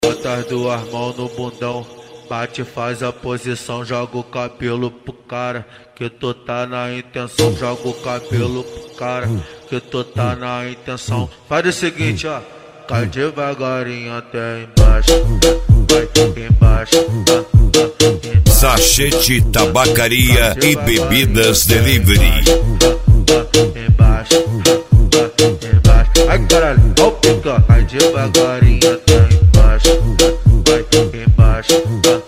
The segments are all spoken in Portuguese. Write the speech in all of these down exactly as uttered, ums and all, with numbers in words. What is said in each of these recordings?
Bota as duas mãos no bundão, bate, faz a posição, joga o cabelo pro cara, que tu tá na intenção, joga o cabelo pro cara, que tu tá na intenção. Faz o seguinte, ó, cai devagarinho até embaixo, vai embaixo, embaixo. Sachete Tabacaria e Bebidas Delivery. Embaixo, embaixo. Ai caralho, ó o pica, cai devagarinho até embaixo, vai embaixo,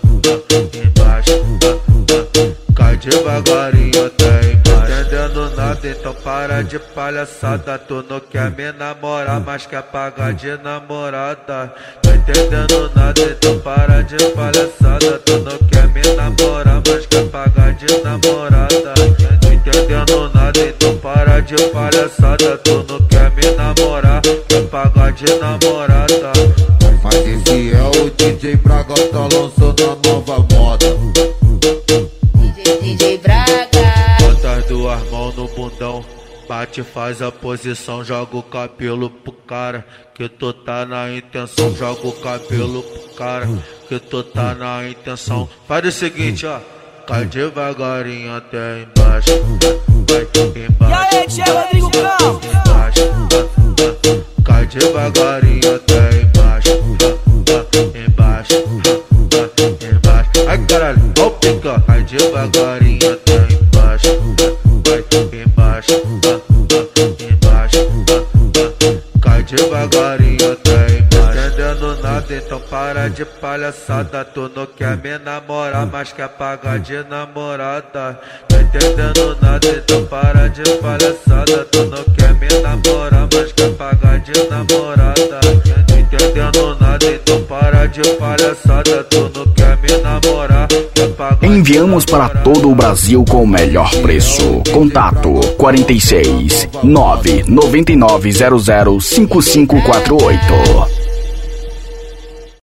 embaixo. Cai devagarinho até embaixo. Entendendo nada, então para de palhaçada. Tu não quer me namorar, mas quer pagar de namorada. Tá entendendo nada, então para de palhaçada. Tu não quer me namorar, mas quer pagar de namorada. Não entendendo nada, então para de palhaçada. Tu não quer me namorar, quer pagar de namorada. Mas esse é o D J Braga, tá lançando a nova moda. D J Braga. Bota as duas mãos no bundão, bate, faz a posição, joga o cabelo pro cara, que tu tá na intenção, joga o cabelo pro cara, que tu tá na intenção. Faz o seguinte, ó, cai devagarinho até embaixo, vai embaixo. E aí, Tchê Rodrigo Campos? Embaixo, cai devagarinho até embaixo, embaixo, embaixo. Ai caralho, ó o pica, cai devagarinho até embaixo, vai embaixo, embaixo. Cai devagarinho até embaixo. Entendendo nada, então para de palhaçada. Tu não quer me namorar, mas quer pagar de namorada. Tá entendendo nada, então para de palhaçada. Tu não quer me namorar, mas quer pagar de namorada. Não entendendo nada, então para de palhaçada. Tu não quer me namorar, quer pagar. Enviamos para todo o Brasil com o melhor preço. Contato quarenta e seis, nove nove nove zero zero cinco cinco quatro oito.